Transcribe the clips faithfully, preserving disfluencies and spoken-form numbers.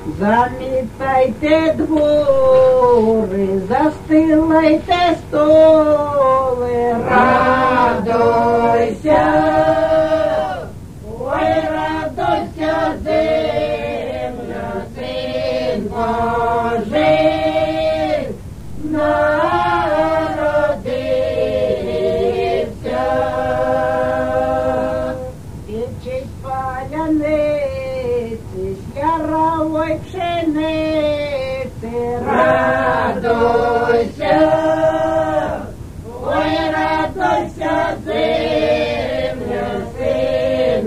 Замітайте двори, застилайте столи, радуйся, ой, радуйся, земля, Син Божий народився. І честь паляниці, ярової пшениці, радуйся, ой, радуйся, земля, Син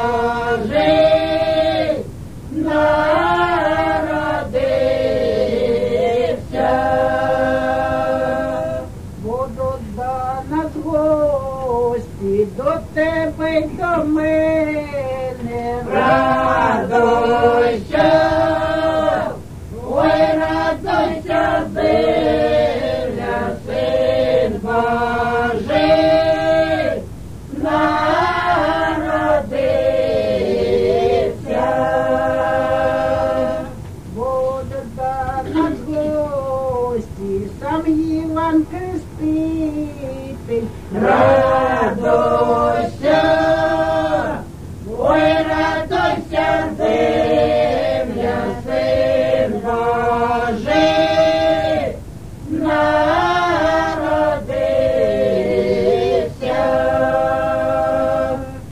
Божий народився. Будуть до нас гості, до тебе й до мене, радуйся, ой, радуйся, земля, Син Божий народився. Будуть до нас гості, сам Іван Креститель, радуйся,